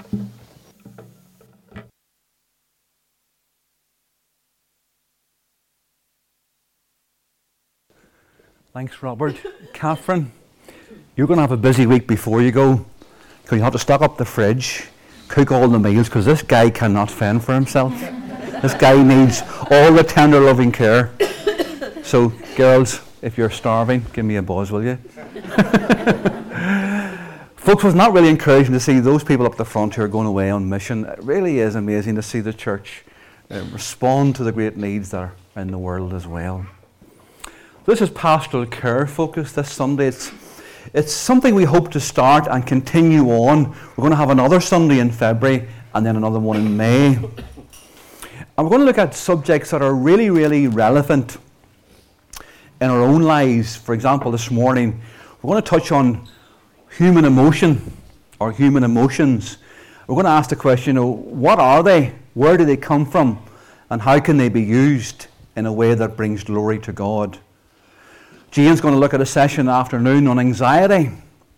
Thanks, Robert. Catherine, you're going to have a busy week before you go, because you have to stock up the fridge, cook all the meals, because this guy cannot fend for himself. This guy needs all the tender, loving care. So, girls, if you're starving, give me a buzz, will you? Folks, it's not really encouraging to see those people up the front who are going away on mission. It really is amazing to see the church respond to the great needs that are in the world as well. This is pastoral care focus this Sunday. It's something we hope to start and continue on. We're going to have another Sunday in February and then another one in May. And we're going to look at subjects that are really, really relevant in our own lives. For example, this morning, we're going to touch on human emotion or human emotions. We're going to ask the question, what are they? Where do they come from? And how can they be used in a way that brings glory to God? Jane's going to look at a session afternoon on anxiety.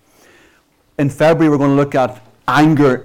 In February, we're going to look at anger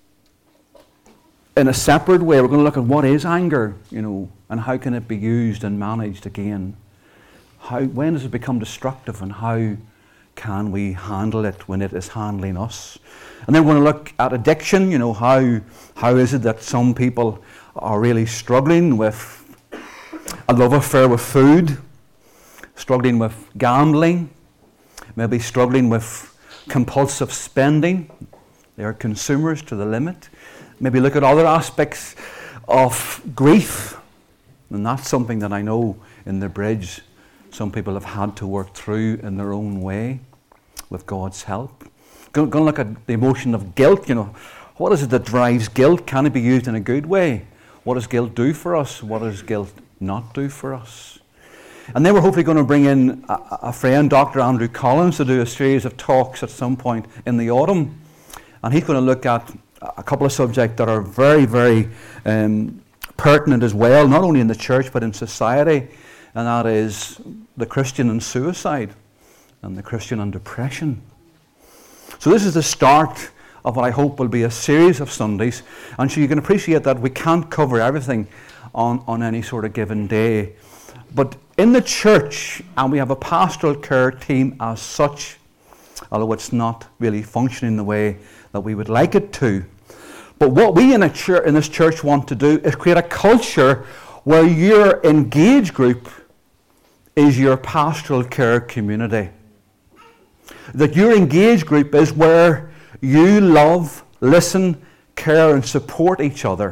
in a separate way. We're going to look at what is anger, and how can it be used and managed again. When does it become destructive, and how can we handle it when it is handling us? And then we're going to look at addiction. How is it that some people are really struggling with a love affair with food, struggling with gambling, maybe struggling with compulsive spending. They are consumers to the limit. Maybe look at other aspects of grief. And that's something that I know in the Bridge some people have had to work through in their own way with God's help. Going to look at the emotion of guilt. What is it that drives guilt? Can it be used in a good way? What does guilt do for us? What does guilt not do for us? And then we're hopefully going to bring in a friend, Dr. Andrew Collins, to do a series of talks at some point in the autumn. And he's going to look at a couple of subjects that are very, very pertinent as well, not only in the church but in society. And that is the Christian and suicide and the Christian and depression. So this is the start of what I hope will be a series of Sundays. And so you can appreciate that we can't cover everything on any sort of given day. But in the church, and we have a pastoral care team as such, although it's not really functioning the way that we would like it to. But what we in this church want to do is create a culture where your engaged group is your pastoral care community. That your engaged group is where you love, listen, care and support each other.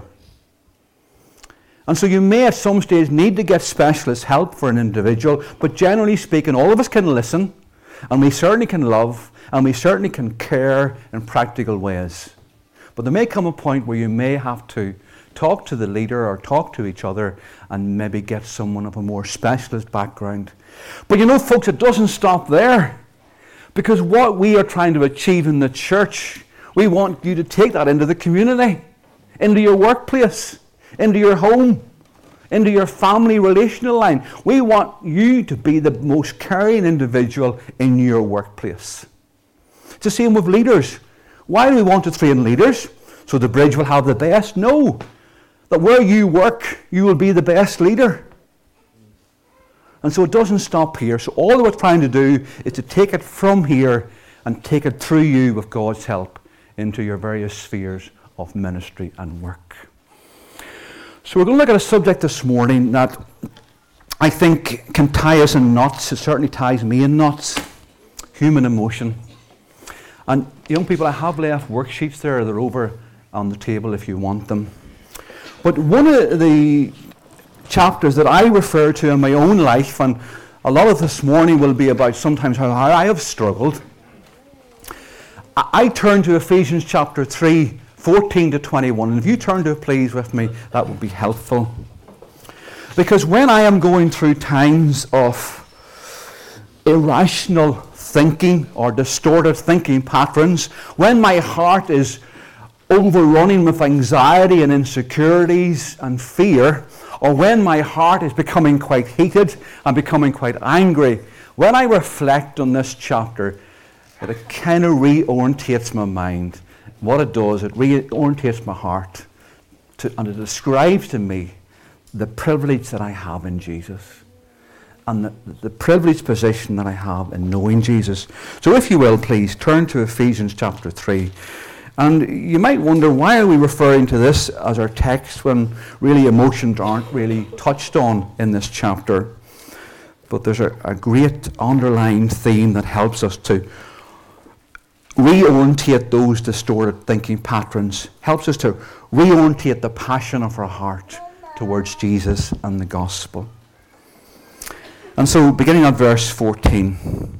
And so you may at some stage need to get specialist help for an individual, but generally speaking, all of us can listen, and we certainly can love, and we certainly can care in practical ways. But there may come a point where you may have to talk to the leader or talk to each other and maybe get someone of a more specialist background. But folks, it doesn't stop there. Because what we are trying to achieve in the church, we want you to take that into the community, into your workplace, into your home, into your family relational line. We want you to be the most caring individual in your workplace. It's the same with leaders. Why do we want to train leaders? So the Bridge will have the best? No. That where you work, you will be the best leader. And so it doesn't stop here. So all that we're trying to do is to take it from here and take it through you with God's help into your various spheres of ministry and work. So we're going to look at a subject this morning that I think can tie us in knots. It certainly ties me in knots. Human emotion. And young people, I have left worksheets there. They're over on the table if you want them. But one of the chapters that I refer to in my own life, and a lot of this morning will be about sometimes how I have struggled. I turn to Ephesians chapter 3, 14 to 21. And if you turn to it, please, with me, that would be helpful. Because when I am going through times of irrational thinking or distorted thinking patterns, when my heart is overrunning with anxiety and insecurities and fear, or when my heart is becoming quite heated and becoming quite angry, when I reflect on this chapter, it kind of reorientates my mind what it does, it reorientates my heart and it describes to me the privilege that I have in Jesus and the privileged position that I have in knowing Jesus. So if you will, please turn to Ephesians chapter 3. And you might wonder, why are we referring to this as our text when really emotions aren't really touched on in this chapter? But there's a great underlying theme that helps us to reorientate those distorted thinking patterns, helps us to reorientate the passion of our heart towards Jesus and the gospel. And so, beginning at verse 14.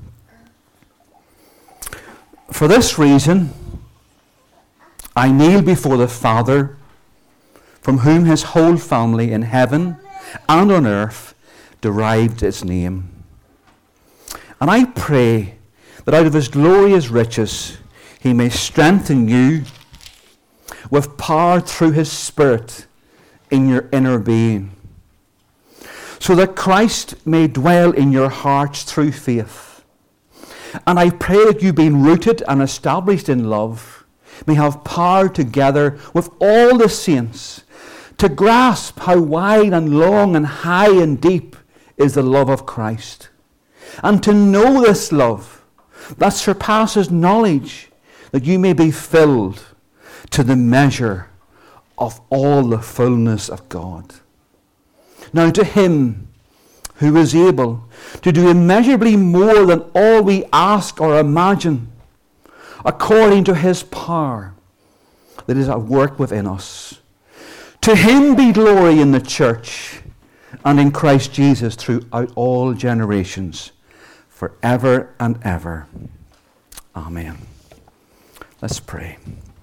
For this reason, I kneel before the Father, from whom his whole family in heaven and on earth derived its name. And I pray that out of his glorious riches he may strengthen you with power through his Spirit in your inner being, so that Christ may dwell in your hearts through faith. And I pray that you, being rooted and established in love, may have power together with all the saints to grasp how wide and long and high and deep is the love of Christ, and to know this love that surpasses knowledge, that you may be filled to the measure of all the fullness of God. Now to him who is able to do immeasurably more than all we ask or imagine, according to his power that is at work within us. To him be glory in the church and in Christ Jesus throughout all generations, forever and ever. Amen. Let's pray.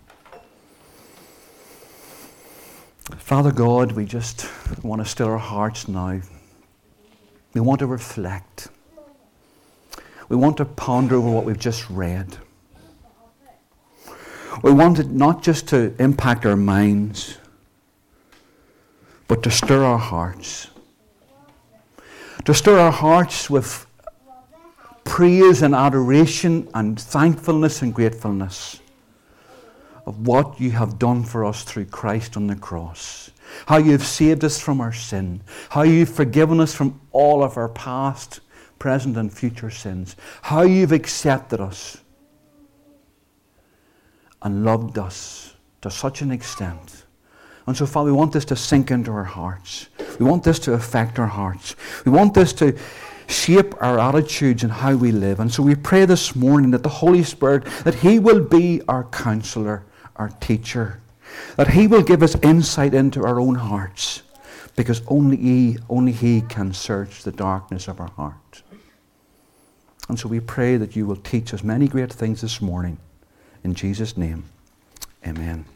Father God, we just want to still our hearts now. We want to reflect. We want to ponder over what we've just read. We want it not just to impact our minds, but to stir our hearts. To stir our hearts with praise and adoration and thankfulness and gratefulness of what you have done for us through Christ on the cross. How you have saved us from our sin. How you've forgiven us from all of our past, present and future sins. How you've accepted us and loved us to such an extent. And so, Father, we want this to sink into our hearts. We want this to affect our hearts. We want this to shape our attitudes and how we live. And so we pray this morning that the Holy Spirit, that he will be our counselor, our teacher, that he will give us insight into our own hearts, because only he can search the darkness of our heart. And so we pray that you will teach us many great things this morning. In Jesus' name, amen.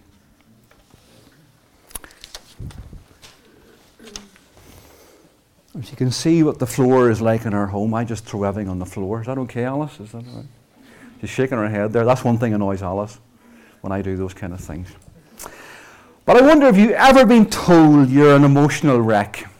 As you can see what the floor is like in our home, I just throw everything on the floor. Is that okay, Alice? Is that all right? She's shaking her head there. That's one thing annoys Alice when I do those kind of things. But I wonder if you've ever been told you're an emotional wreck.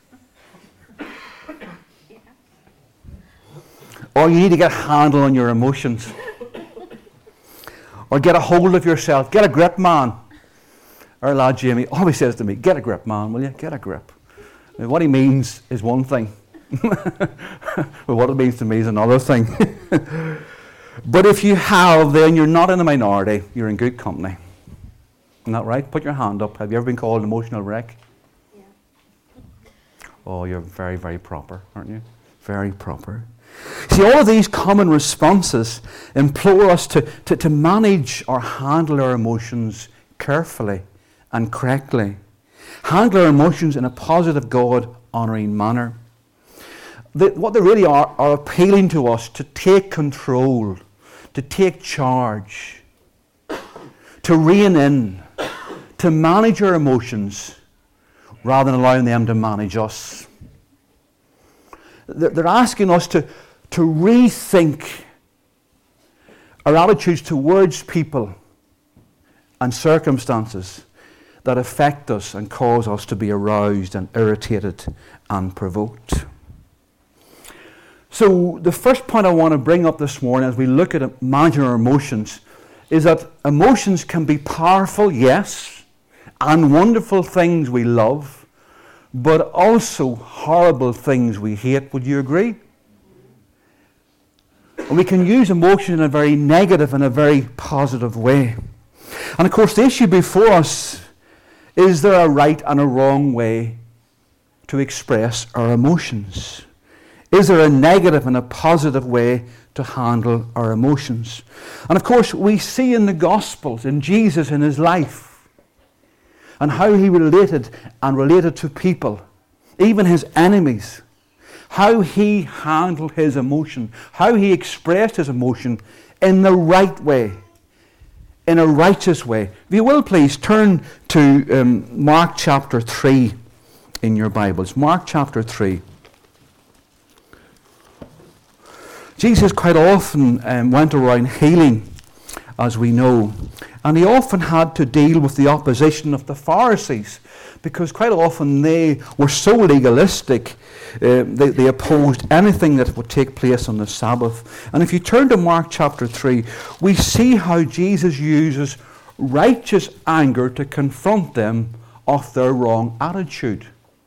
Or you need to get a handle on your emotions. Or get a hold of yourself. Get a grip, man. Our lad Jamie always says to me, get a grip, man, will you? Get a grip. And what he means is one thing. But what it means to me is another thing. But if you have, then you're not in the minority. You're in good company. Isn't that right? Put your hand up. Have you ever been called an emotional wreck? Yeah. Oh, you're very, very proper, aren't you? Very proper. See, all of these common responses implore us to manage or handle our emotions carefully and correctly. Handle our emotions in a positive, God-honouring manner. What they really are appealing to us to take control, to take charge, to rein in, to manage our emotions rather than allowing them to manage us. They're asking us to rethink our attitudes towards people and circumstances that affect us and cause us to be aroused and irritated and provoked. So the first point I want to bring up this morning as we look at managing our emotions is that emotions can be powerful, yes, and wonderful things we love, but also horrible things we hate. Would you agree? And we can use emotion in a very negative and a very positive way. And of course, the issue before us, is there a right and a wrong way to express our emotions? Is there a negative and a positive way to handle our emotions? And of course, we see in the Gospels, in Jesus, in his life, and how he related to people, even his enemies, how he handled his emotion, how he expressed his emotion in the right way, in a righteous way. If you will, please turn to Mark chapter 3 in your Bibles. Mark chapter 3. Jesus quite often went around healing, as we know, and he often had to deal with the opposition of the Pharisees, because quite often they were so legalistic, they opposed anything that would take place on the Sabbath. And if you turn to Mark chapter 3, we see how Jesus uses righteous anger to confront them of their wrong attitude.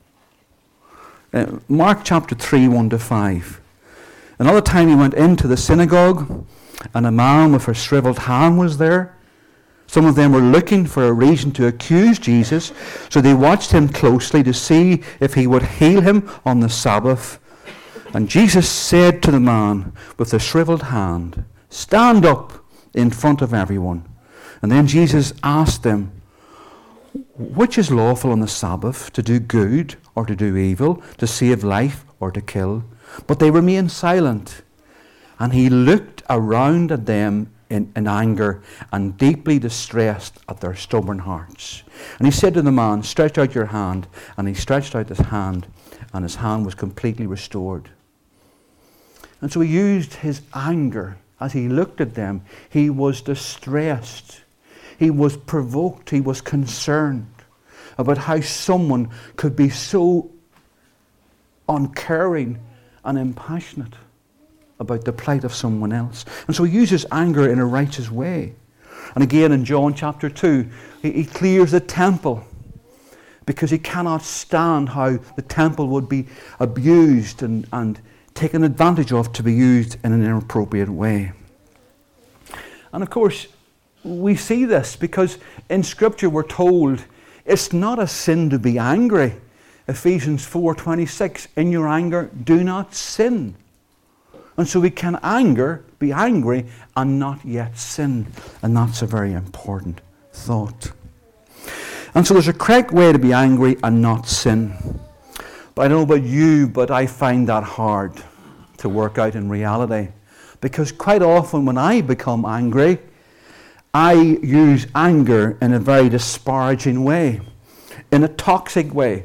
Mark chapter 3, 1-5. Another time he went into the synagogue, and a man with a shriveled hand was there. Some of them were looking for a reason to accuse Jesus, so they watched him closely to see if he would heal him on the Sabbath. And Jesus said to the man with the shriveled hand, "Stand up in front of everyone." And then Jesus asked them, "Which is lawful on the Sabbath, to do good or to do evil, to save life or to kill?" But they remained silent. And he looked around at them in anger and deeply distressed at their stubborn hearts. And he said to the man, "Stretch out your hand." And he stretched out his hand, and his hand was completely restored. And so he used his anger as he looked at them. He was distressed. He was provoked. He was concerned about how someone could be so uncaring and impassionate about the plight of someone else. And so he uses anger in a righteous way. And again in John chapter 2, he clears the temple because he cannot stand how the temple would be abused and taken advantage of to be used in an inappropriate way. And of course, we see this because in Scripture we're told it's not a sin to be angry. Ephesians 4:26, in your anger, do not sin. And so we can be angry and not yet sin. And that's a very important thought. And so there's a correct way to be angry and not sin. But I don't know about you, but I find that hard to work out in reality. Because quite often when I become angry, I use anger in a very disparaging way, in a toxic way,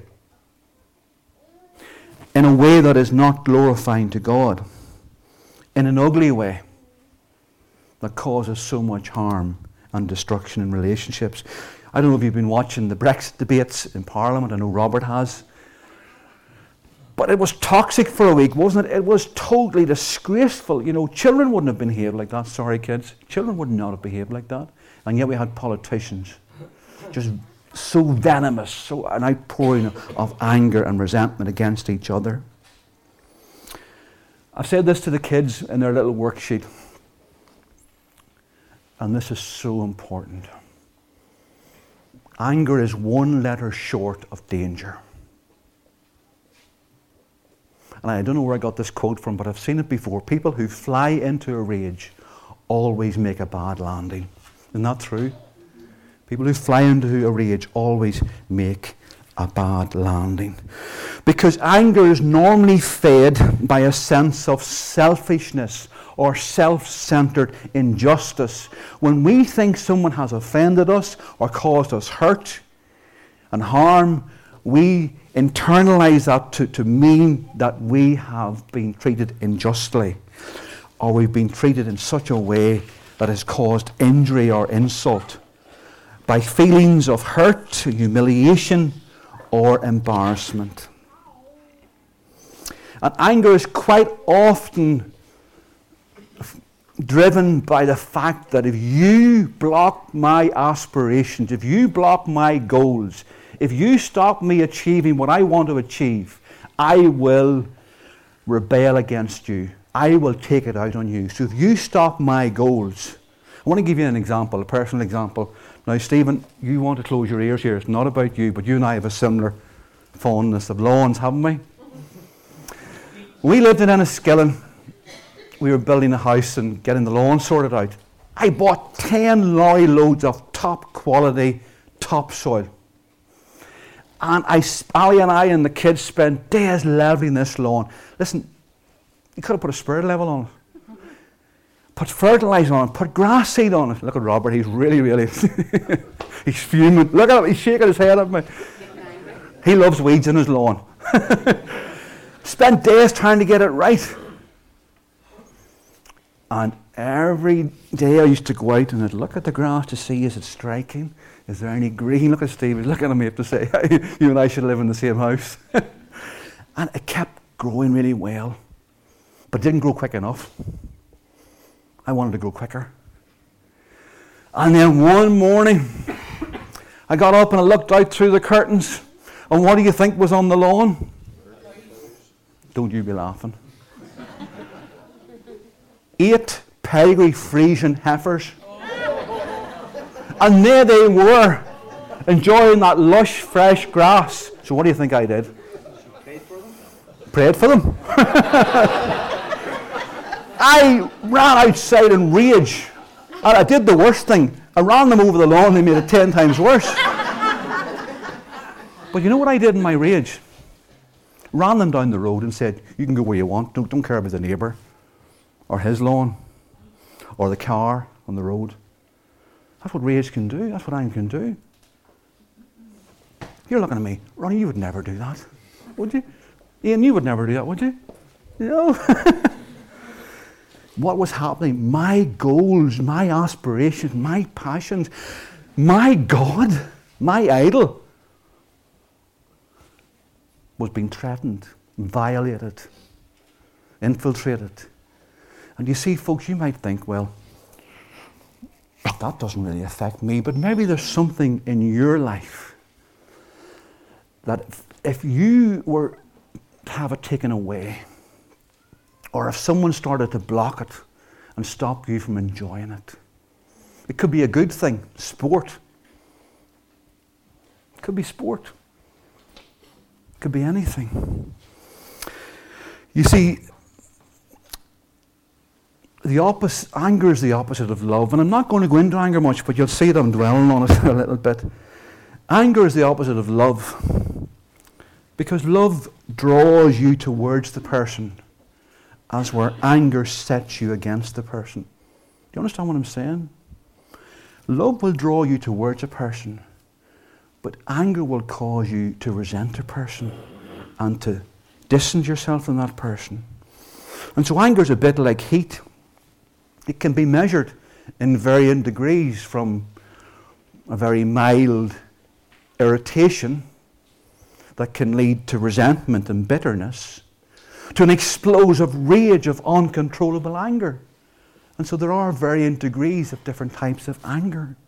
in a way that is not glorifying to God, in an ugly way that causes so much harm and destruction in relationships. I don't know if you've been watching the Brexit debates in Parliament. I know Robert has. But it was toxic for a week, wasn't it? It was totally disgraceful. You know, children wouldn't have behaved like that. Sorry, kids. Children would not have behaved like that. And yet we had politicians just so venomous, so an outpouring of anger and resentment against each other. I've said this to the kids in their little worksheet, and this is so important. Anger is one letter short of danger. And I don't know where I got this quote from, but I've seen it before. People who fly into a rage always make a bad landing. Isn't that true? People who fly into a rage always make a bad landing. Because anger is normally fed by a sense of selfishness or self-centered injustice. When we think someone has offended us or caused us hurt and harm, we internalize that to mean that we have been treated unjustly, or we've been treated in such a way that has caused injury or insult by feelings of hurt, humiliation, or embarrassment. And anger is quite often driven by the fact that if you block my aspirations, if you block my goals, if you stop me achieving what I want to achieve, I will rebel against you. I will take it out on you. So if you stop my goals, I want to give you an example, a personal example. Now, Stephen, you want to close your ears here. It's not about you, but you and I have a similar fondness of lawns, haven't we? We lived in Enniskillen. We were building a house and getting the lawn sorted out. I bought 10 lorry loads of top quality topsoil. And Ali and I and the kids spent days leveling this lawn. Listen, you could have put a spirit level on it. Put fertilizer on it. Put grass seed on it. Look at Robert. He's really, he's fuming. Look at him. He's shaking his head at me. He loves weeds in his lawn. Spent days trying to get it right. And every day I used to go out and I'd look at the grass to see, is it striking? Is there any green? Look at Steve. He's looking at me up to say, you and I should live in the same house. And it kept growing really well. But didn't grow quick enough. I wanted to grow quicker. And then one morning, I got up and I looked out through the curtains. And what do you think was on the lawn? Don't you be laughing. 8 pedigree Frisian heifers. And there they were, enjoying that lush, fresh grass. So what do you think I did? Prayed for them. I ran outside in rage. And I did the worst thing. I ran them over the lawn and they made it 10 times worse. But you know what I did in my rage? Ran them down the road and said, you can go where you want. Don't care about the neighbour or his lawn or the car on the road. That's what rage can do. That's what anger can do. You're looking at me. Ronnie, you would never do that, would you? Ian, you would never do that, would you? No. What was happening? My goals, my aspirations, my passions, my God, my idol was being threatened, violated, infiltrated. And you see, folks, you might think, well, that doesn't really affect me, but maybe there's something in your life that if you were to have it taken away, or if someone started to block it and stop you from enjoying it, it could be a good thing, sport. It could be sport. It could be anything. You see, anger is the opposite of love. And I'm not going to go into anger much, but you'll see that I'm dwelling on it a little bit. Anger is the opposite of love. Because love draws you towards the person, as where anger sets you against the person. Do you understand what I'm saying? Love will draw you towards a person, but anger will cause you to resent a person and to distance yourself from that person. And so anger is a bit like heat. It can be measured in varying degrees, from a very mild irritation that can lead to resentment and bitterness, to an explosive rage of uncontrollable anger. And so there are varying degrees of different types of anger.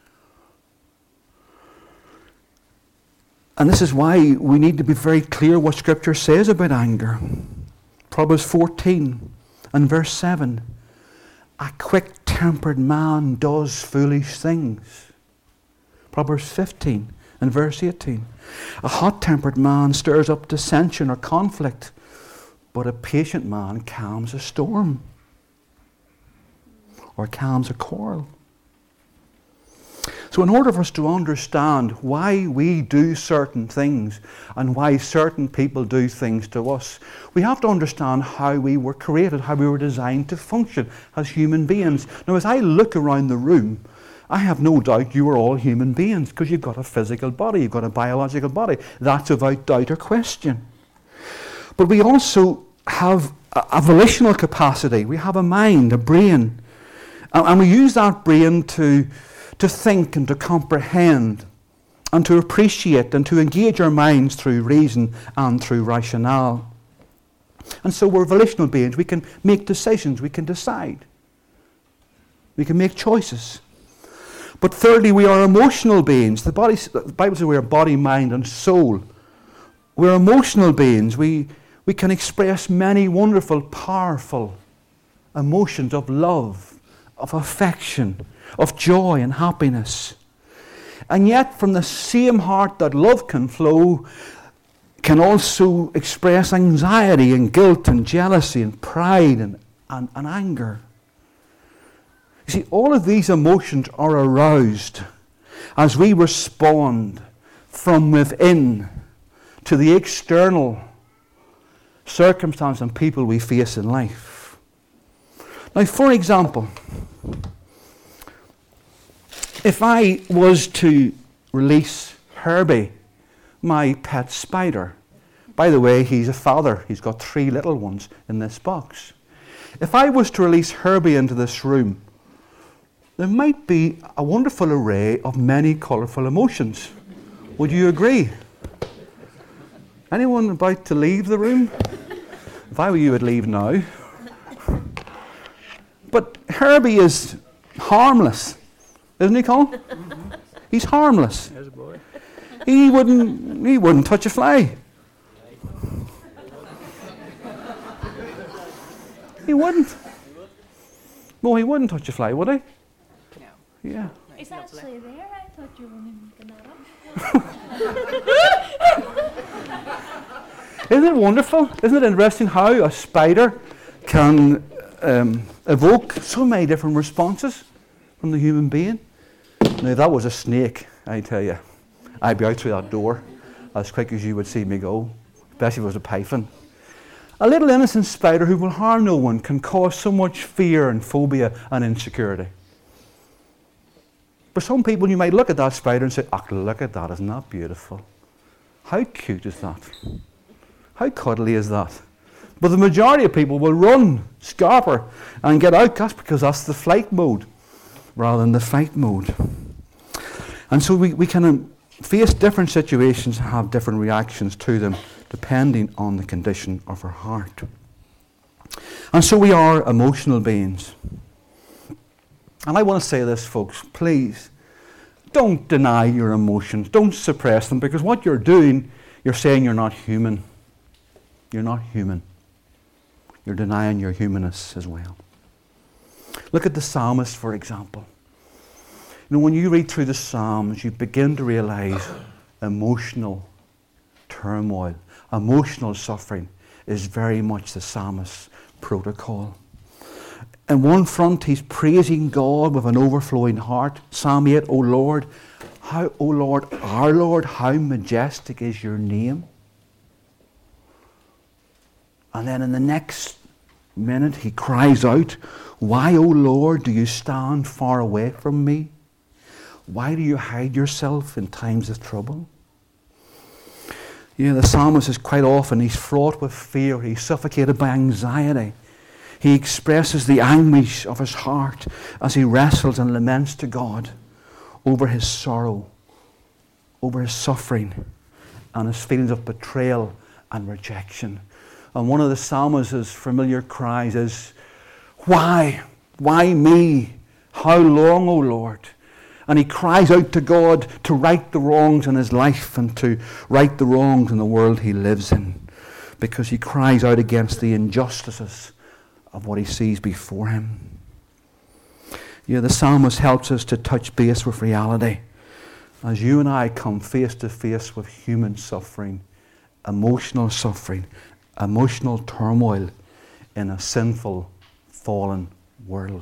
And this is why we need to be very clear what Scripture says about anger. Proverbs 14 and verse 7. A quick-tempered man does foolish things. Proverbs 15 and verse 18. A hot-tempered man stirs up dissension or conflict, but a patient man calms a storm or calms a quarrel. So in order for us to understand why we do certain things and why certain people do things to us, we have to understand how we were created, how we were designed to function as human beings. Now, as I look around the room, I have no doubt you are all human beings, because you've got a physical body, you've got a biological body. That's without doubt or question. But we also have a volitional capacity. We have a mind, a brain. And we use that brain to think and to comprehend and to appreciate and to engage our minds through reason and through rationale. And so we're volitional beings. We can make decisions. We can decide. We can make choices. But thirdly, we are emotional beings. The Bible says we are body, mind, and soul. We're emotional beings. We can express many wonderful, powerful emotions of love, of affection, of joy and happiness. And yet, from the same heart that love can flow, can also express anxiety and guilt and jealousy and pride and anger. You see, all of these emotions are aroused as we respond from within to the external circumstance and people we face in life. Now, for example, if I was to release Herbie, my pet spider. By the way, he's a father. He's got 3 little ones in this box. If I was to release Herbie into this room, there might be a wonderful array of many colourful emotions. Would you agree? Anyone about to leave the room? If I were you, I'd leave now. But Herbie is harmless, isn't he, Colin? He's harmless. There's a boy. He wouldn't touch a fly. He wouldn't. No, he wouldn't touch a fly, would he? No. Yeah. It's actually there. I thought you were making that up. Isn't it wonderful? Isn't it interesting how a spider can evoke so many different responses from the human being? Now, that was a snake, I tell you. I'd be out through that door as quick as you would see me go, especially if it was a python. A little innocent spider who will harm no one can cause so much fear and phobia and insecurity. For some people, you might look at that spider and say, "Oh, look at that, isn't that beautiful? How cute is that? How cuddly is that?" But the majority of people will run, scarper, and get out. That's because that's the flight mode rather than the fight mode. And so we can face different situations and have different reactions to them depending on the condition of our heart. And so we are emotional beings. And I want to say this, folks, please, don't deny your emotions. Don't suppress them, because what you're doing, you're saying you're not human. You're not human. You're denying your humanness as well. Look at the psalmist, for example. You know, when you read through the Psalms, you begin to realize emotional turmoil, emotional suffering is very much the psalmist's protocol. In one front, he's praising God with an overflowing heart. Psalm 8, O Lord, our Lord, how majestic is your name. And then in the next minute, he cries out, why, O Lord, do you stand far away from me? Why do you hide yourself in times of trouble? You know, the psalmist is quite often, he's fraught with fear. He's suffocated by anxiety. He expresses the anguish of his heart as he wrestles and laments to God over his sorrow, over his suffering, and his feelings of betrayal and rejection. And one of the psalmist's familiar cries is, why? Why me? How long, O Lord? And he cries out to God to right the wrongs in his life and to right the wrongs in the world he lives in, because he cries out against the injustices of what he sees before him. Yeah, the psalmist helps us to touch base with reality as you and I come face to face with human suffering, emotional turmoil in a sinful, fallen world.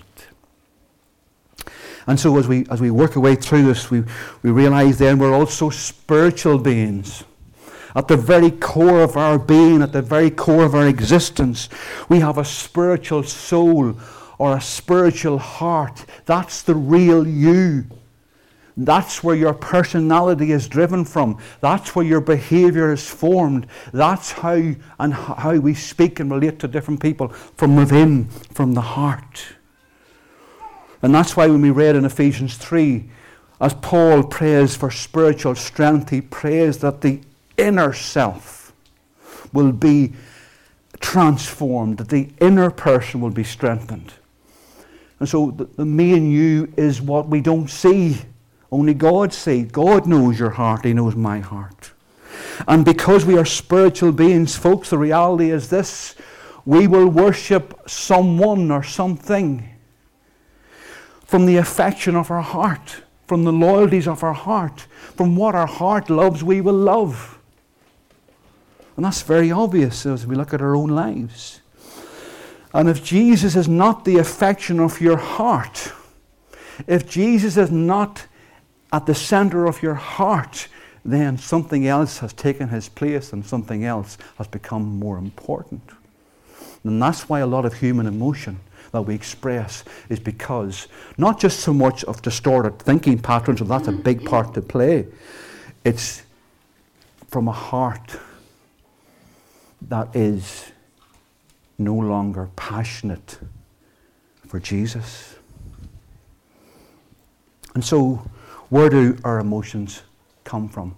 And so as we work our way through this, we realize then we're also spiritual beings. At the very core of our being, at the very core of our existence, we have a spiritual soul or a spiritual heart. That's the real you. That's where your personality is driven from. That's where your behavior is formed. That's how we speak and relate to different people from within, from the heart. And that's why when we read in Ephesians 3, as Paul prays for spiritual strength, he prays that the inner self will be transformed, that the inner person will be strengthened. And so the me and you is what we don't see. Only God sees. God knows your heart. He knows my heart. And because we are spiritual beings, folks, the reality is this: we will worship someone or something from the affection of our heart, from the loyalties of our heart, from what our heart loves, we will love. And that's very obvious as we look at our own lives. And if Jesus is not the affection of your heart, if Jesus is not at the center of your heart, then something else has taken his place and something else has become more important. And that's why a lot of human emotion that we express is because not just so much of distorted thinking patterns, and that's a big part to play. It's from a heart that is no longer passionate for Jesus. And so, where do our emotions come from?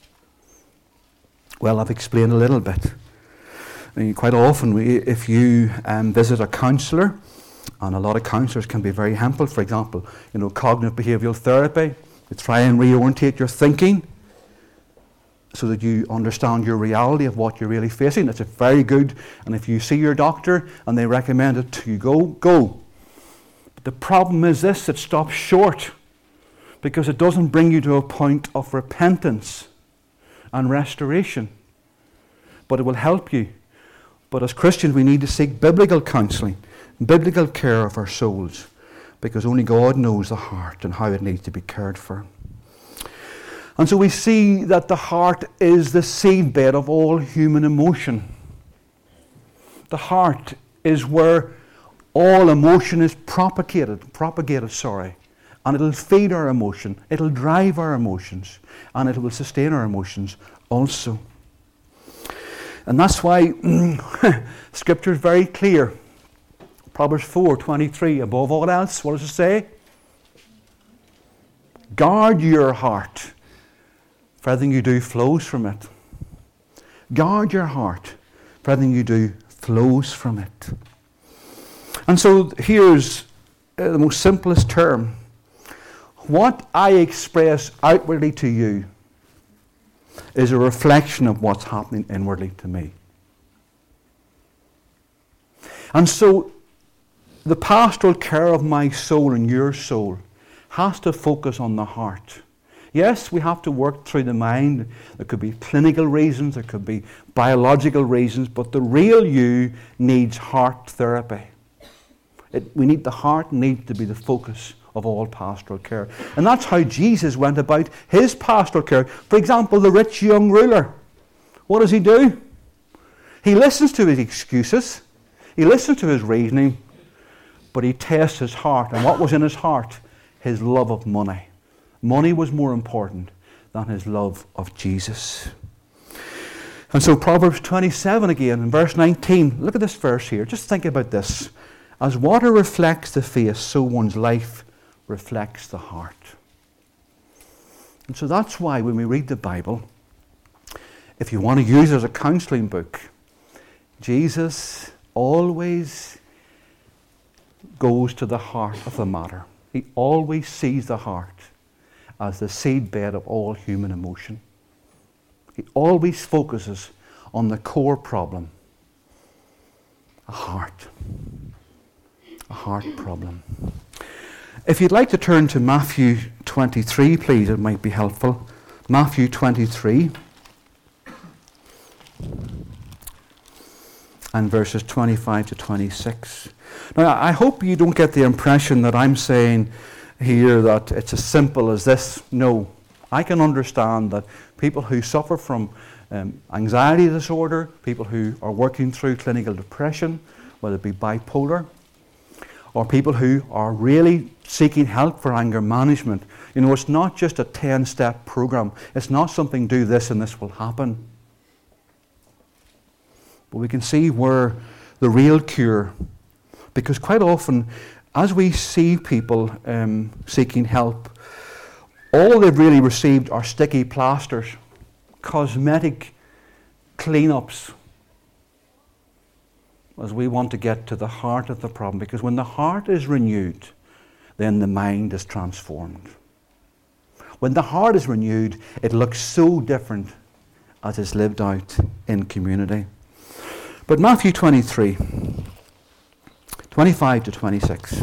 Well, I've explained a little bit. I mean, quite often, if you visit a counsellor, and a lot of counsellors can be very helpful. For example, cognitive behavioural therapy, to try and reorientate your thinking so that you understand your reality of what you're really facing. It's a very good, and if you see your doctor and they recommend it to you, go. But the problem is this: it stops short, because it doesn't bring you to a point of repentance and restoration. But it will help you. But as Christians, we need to seek biblical counselling, biblical care of our souls, because only God knows the heart and how it needs to be cared for. And so we see that the heart is the seedbed of all human emotion. The heart is where all emotion is propagated, and it'll feed our emotion, it'll drive our emotions, and it will sustain our emotions also. And that's why Scripture is very clear. Proverbs 4:23, above all else, what does it say? Guard your heart, for everything you do flows from it. Guard your heart, for everything you do flows from it. And so here's the most simplest term. What I express outwardly to you is a reflection of what's happening inwardly to me. And so the pastoral care of my soul and your soul has to focus on the heart. Yes, we have to work through the mind. There could be clinical reasons, there could be biological reasons, but the real you needs heart therapy. The heart needs to be the focus of all pastoral care. And that's how Jesus went about his pastoral care. For example, the rich young ruler. What does he do? He listens to his excuses. He listens to his reasoning. But he tests his heart. And what was in his heart? His love of money. Money was more important than his love of Jesus. And so Proverbs 27 again, in verse 19. Look at this verse here. Just think about this. As water reflects the face, so one's life reflects the heart. And so that's why when we read the Bible, if you want to use it as a counselling book, Jesus always goes to the heart of the matter. He always sees the heart as the seedbed of all human emotion. He always focuses on the core problem, a heart problem. If you'd like to turn to Matthew 23, please, it might be helpful. Matthew 23 and verses 25 to 26. Now, I hope you don't get the impression that I'm saying here that it's as simple as this. No, I can understand that people who suffer from anxiety disorder, people who are working through clinical depression, whether it be bipolar, or people who are really seeking help for anger management. It's not just a 10-step program. It's not something, do this and this will happen. But we can see where the real cure, because quite often, as we see people seeking help, all they've really received are sticky plasters, cosmetic cleanups. as we want to get to the heart of the problem, because when the heart is renewed, then the mind is transformed. When the heart is renewed, it looks so different as it's lived out in community. But Matthew 23, 25 to 26.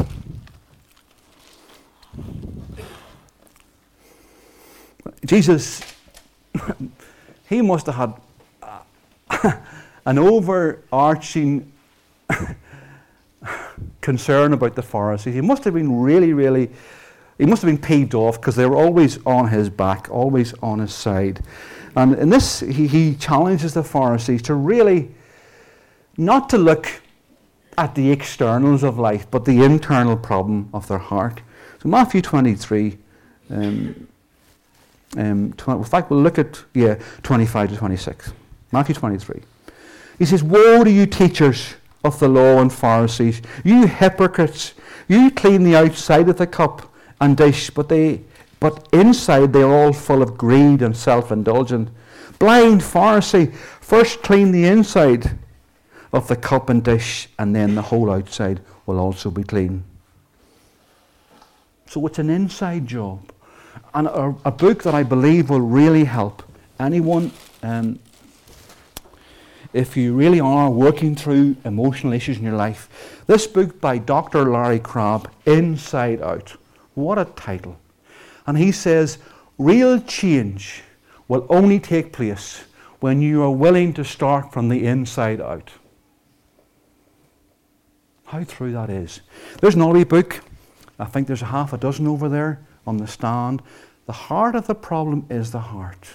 Jesus, he must have had an overarching concern about the Pharisees. He must have been really, he must have been peeved off, because they were always on his back, always on his side. And in this, he challenges the Pharisees to really not to look at the externals of life, but the internal problem of their heart. So Matthew 23, in fact, we'll look at 25 to 26. Matthew 23. He says, "Woe to you, teachers of the law and Pharisees, you hypocrites! You clean the outside of the cup and dish, but inside they are all full of greed and self-indulgence. Blind Pharisee, first clean the inside of the cup and dish, and then the whole outside will also be clean." So it's an inside job. And a book that I believe will really help anyone, if you really are working through emotional issues in your life. This book by Dr. Larry Crabb, Inside Out. What a title. And he says, real change will only take place when you are willing to start from the inside out. How true that is. There's an Ollie book. I think there's a half a dozen over there on the stand. The heart of the problem is the heart.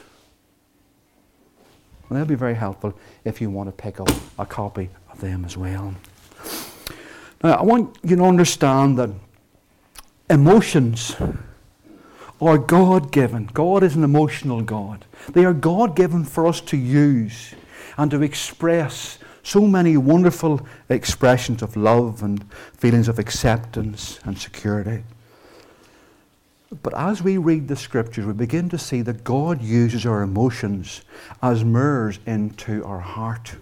And they'll be very helpful if you want to pick up a copy of them as well. Now, I want you to understand that emotions are God-given. God is an emotional God. They are God-given for us to use and to express so many wonderful expressions of love and feelings of acceptance and security. But as we read the scriptures, we begin to see that God uses our emotions as mirrors into our heart.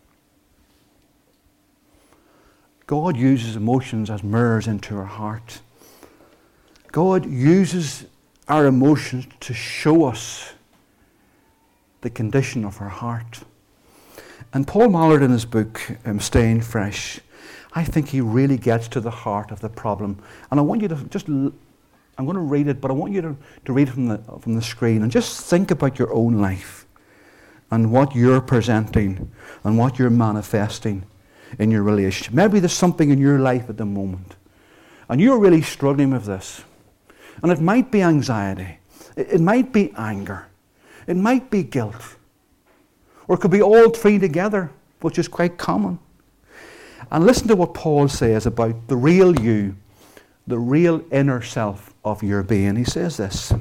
God uses emotions as mirrors into our heart. God uses our emotions to show us the condition of our heart. And Paul Mallard, in his book, Staying Fresh, I think he really gets to the heart of the problem. And I want you to just, I'm going to read it, but I want you to read it from the screen and just think about your own life and what you're presenting and what you're manifesting in your relationship. Maybe there's something in your life at the moment and you're really struggling with this. And it might be anxiety. It might be anger. It might be guilt. Or it could be all three together, which is quite common. And listen to what Paul says about the real you, the real inner self of your being. He says this: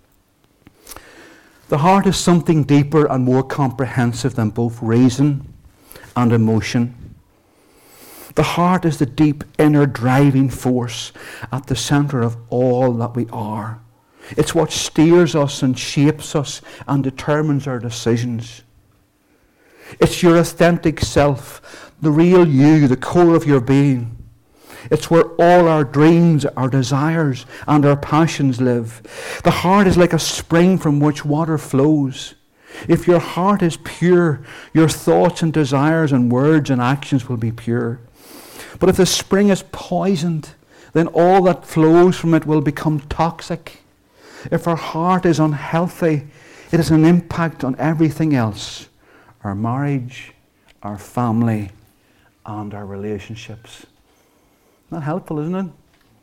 "The heart is something deeper and more comprehensive than both reason and emotion. The heart is the deep inner driving force at the center of all that we are. It's what steers us and shapes us and determines our decisions. It's your authentic self, the real you, the core of your being. It's where all our dreams, our desires, and our passions live. The heart is like a spring from which water flows. If your heart is pure, your thoughts and desires and words and actions will be pure. But if the spring is poisoned, then all that flows from it will become toxic. If our heart is unhealthy, it has an impact on everything else: our marriage, our family, and our relationships." Not helpful, isn't it?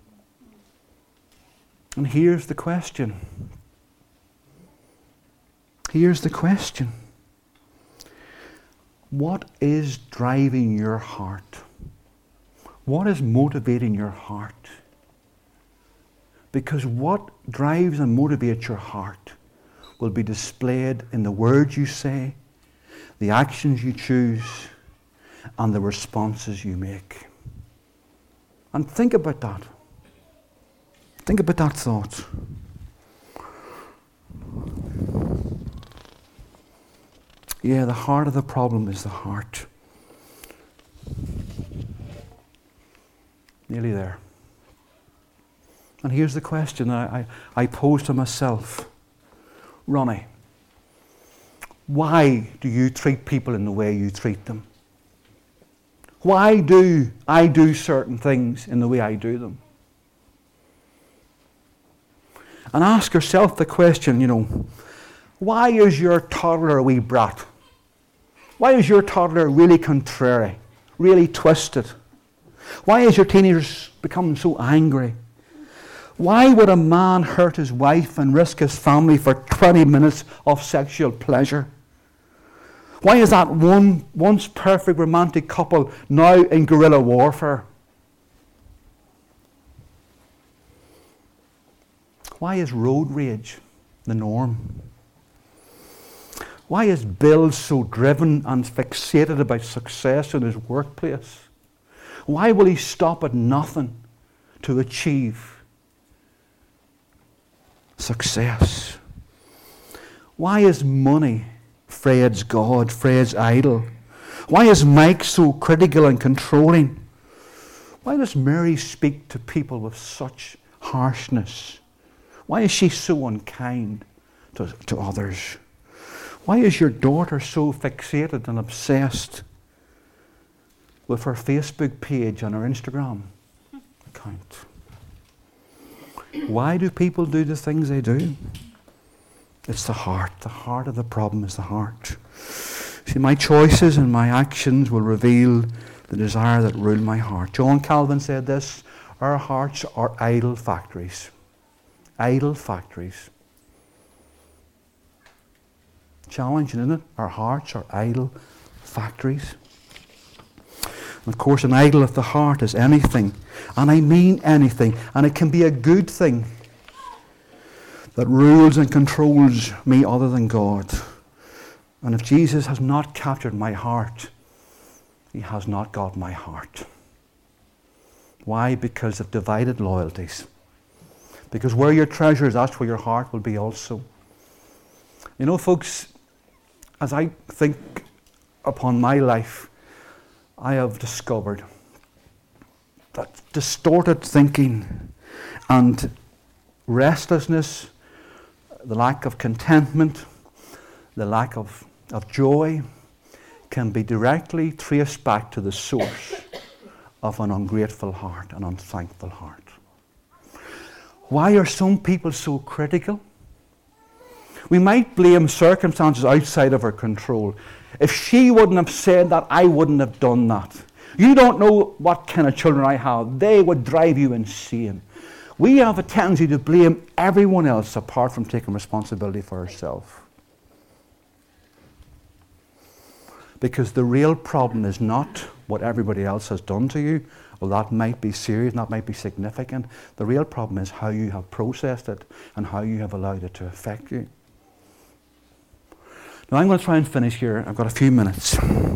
And here's the question. Here's the question. What is driving your heart? What is motivating your heart? Because what drives and motivates your heart will be displayed in the words you say, the actions you choose, and the responses you make. And think about that. Think about that thought. Yeah, the heart of the problem is the heart. Nearly there. And here's the question I pose to myself. Ronnie, why do you treat people in the way you treat them? Why do I do certain things in the way I do them? And ask yourself the question, why is your toddler a wee brat? Why is your toddler really contrary, really twisted? Why is your teenagers becoming so angry? Why would a man hurt his wife and risk his family for 20 minutes of sexual pleasure? Why is that once perfect romantic couple now in guerrilla warfare? Why is road rage the norm? Why is Bill so driven and fixated about success in his workplace? Why will he stop at nothing to achieve success? Why is money Fred's God, Fred's idol? Why is Mike so critical and controlling? Why does Mary speak to people with such harshness? Why is she so unkind to others? Why is your daughter so fixated and obsessed with her Facebook page and her Instagram account? Why do people do the things they do? It's the heart. The heart of the problem is the heart. See, my choices and my actions will reveal the desire that rule my heart. John Calvin said this: our hearts are idol factories. Idol factories. Challenging, isn't it? Our hearts are idol factories. And of course, an idol of the heart is anything, and I mean anything, and it can be a good thing that rules and controls me other than God. And if Jesus has not captured my heart, he has not got my heart. Why? Because of divided loyalties. Because where your treasure is, that's where your heart will be also. Folks, as I think upon my life, I have discovered that distorted thinking and restlessness, the lack of contentment, the lack of joy, can be directly traced back to the source of an ungrateful heart, an unthankful heart. Why are some people so critical? We might blame circumstances outside of our control. If she wouldn't have said that, I wouldn't have done that. You don't know what kind of children I have. They would drive you insane. We have a tendency to blame everyone else apart from taking responsibility for ourselves. Because the real problem is not what everybody else has done to you. Well, that might be serious, that might be significant. The real problem is how you have processed it and how you have allowed it to affect you. Now, I'm going to try and finish here. I've got a few minutes.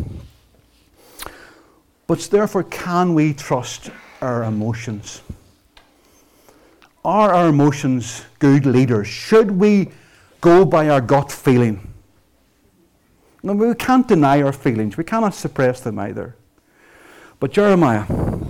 But therefore, can we trust our emotions? Are our emotions good leaders? Should we go by our gut feeling? No, we can't deny our feelings. We cannot suppress them either. But Jeremiah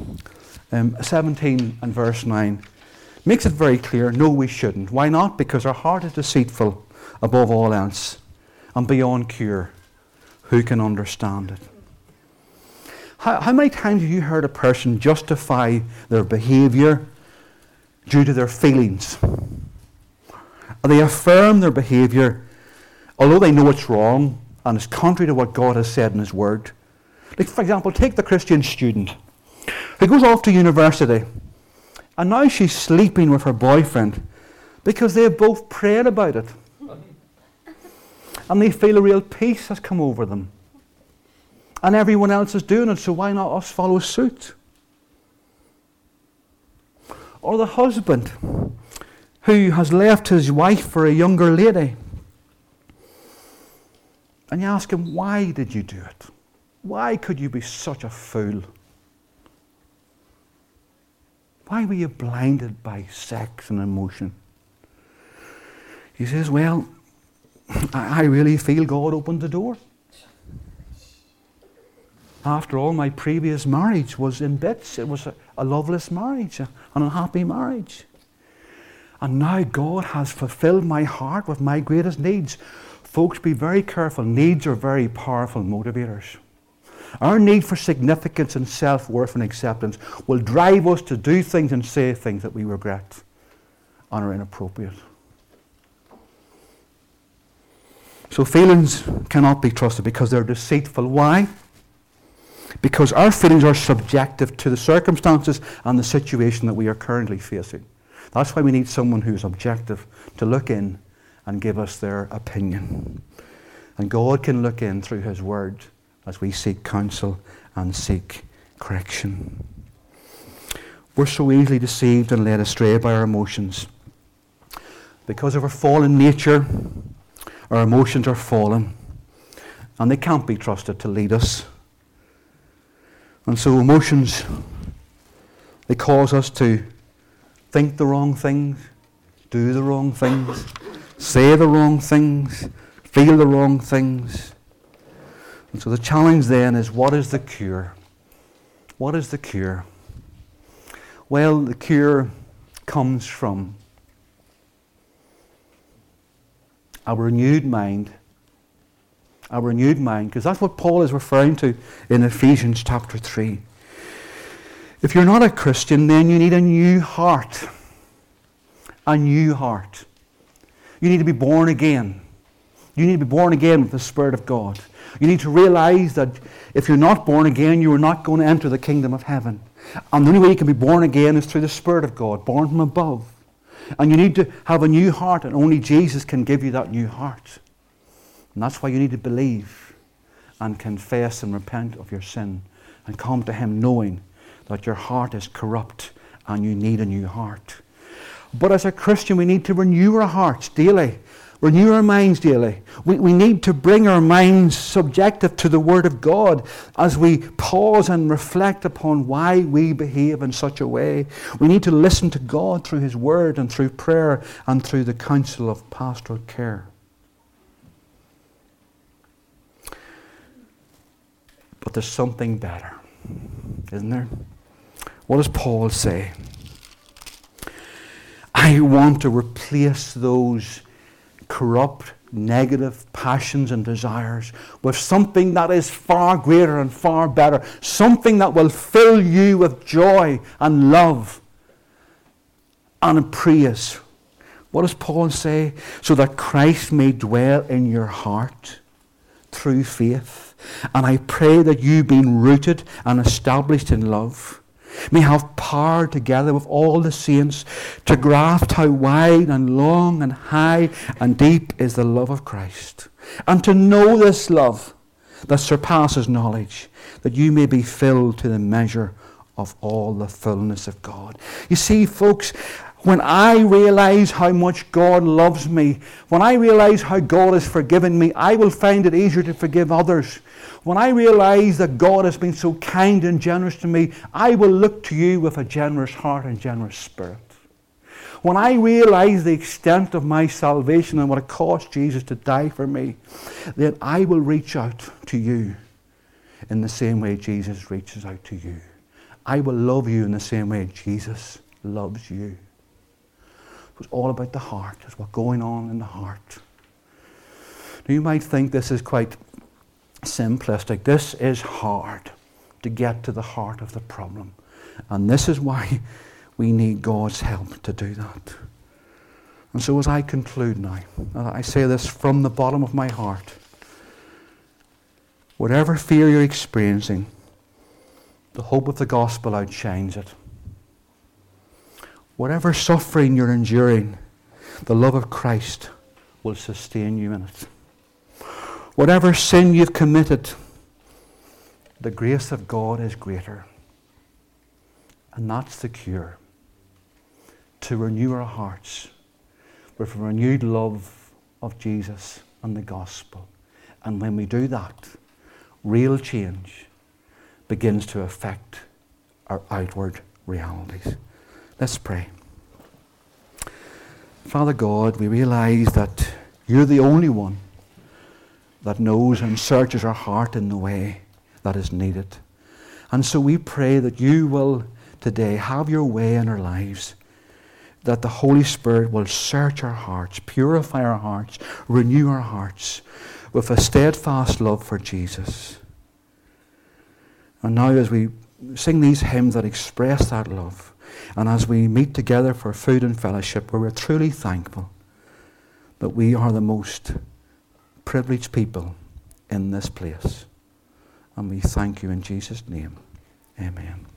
17 and verse 9 makes it very clear, no, we shouldn't. Why not? Because our heart is deceitful above all else and beyond cure. Who can understand it? How many times have you heard a person justify their behaviour due to their feelings? They affirm their behaviour, although they know it's wrong and it's contrary to what God has said in His Word. Like, for example, take the Christian student who goes off to university and now she's sleeping with her boyfriend because they have both prayed about it. And they feel a real peace has come over them. And everyone else is doing it, so why not us follow suit? Or the husband who has left his wife for a younger lady. And you ask him, why did you do it? Why could you be such a fool? Why were you blinded by sex and emotion? He says, well, I really feel God opened the door. After all, my previous marriage was in bits. It was a loveless marriage, an unhappy marriage. And now God has fulfilled my heart with my greatest needs. Folks, be very careful. Needs are very powerful motivators. Our need for significance and self-worth and acceptance will drive us to do things and say things that we regret and are inappropriate. So feelings cannot be trusted because they're deceitful. Why? Because our feelings are subjective to the circumstances and the situation that we are currently facing. That's why we need someone who is objective to look in and give us their opinion. And God can look in through His Word as we seek counsel and seek correction. We're so easily deceived and led astray by our emotions. Because of our fallen nature, our emotions are fallen, and they can't be trusted to lead us. And so emotions, they cause us to think the wrong things, do the wrong things, say the wrong things, feel the wrong things. And so the challenge then is, what is the cure? What is the cure? Well, the cure comes from a renewed mind. A renewed mind, because that's what Paul is referring to in Ephesians chapter 3. If you're not a Christian, then you need a new heart. A new heart. You need to be born again. You need to be born again with the Spirit of God. You need to realize that if you're not born again, you are not going to enter the kingdom of heaven. And the only way you can be born again is through the Spirit of God, born from above. And you need to have a new heart, and only Jesus can give you that new heart. And that's why you need to believe and confess and repent of your sin and come to Him knowing that your heart is corrupt and you need a new heart. But as a Christian, we need to renew our hearts daily, renew our minds daily. We need to bring our minds subjective to the Word of God as we pause and reflect upon why we behave in such a way. We need to listen to God through His Word and through prayer and through the counsel of pastoral care. But there's something better, isn't there? What does Paul say? I want to replace those corrupt, negative passions and desires with something that is far greater and far better. Something that will fill you with joy and love and praise. What does Paul say? So that Christ may dwell in your heart through faith. And I pray that you, being rooted and established in love, may have power together with all the saints to grasp how wide and long and high and deep is the love of Christ, and to know this love that surpasses knowledge, that you may be filled to the measure of all the fullness of God. You see, folks, when I realize how much God loves me, when I realize how God has forgiven me, I will find it easier to forgive others. When I realize that God has been so kind and generous to me, I will look to you with a generous heart and generous spirit. When I realize the extent of my salvation and what it cost Jesus to die for me, then I will reach out to you in the same way Jesus reaches out to you. I will love you in the same way Jesus loves you. It's all about the heart. It's what's going on in the heart. Now you might think this is quite simplistic. This is hard to get to the heart of the problem. And this is why we need God's help to do that. And so as I conclude now, I say this from the bottom of my heart. Whatever fear you're experiencing, the hope of the gospel outshines it. Whatever suffering you're enduring, the love of Christ will sustain you in it. Whatever sin you've committed, the grace of God is greater. And that's the cure. To renew our hearts with a renewed love of Jesus and the gospel. And when we do that, real change begins to affect our outward realities. Let's pray. Father God, we realize that you're the only one that knows and searches our heart in the way that is needed. And so we pray that you will today have your way in our lives, that the Holy Spirit will search our hearts, purify our hearts, renew our hearts with a steadfast love for Jesus. And now as we sing these hymns that express that love, and as we meet together for food and fellowship, where we're truly thankful that we are the most privileged people in this place. And we thank you in Jesus' name. Amen.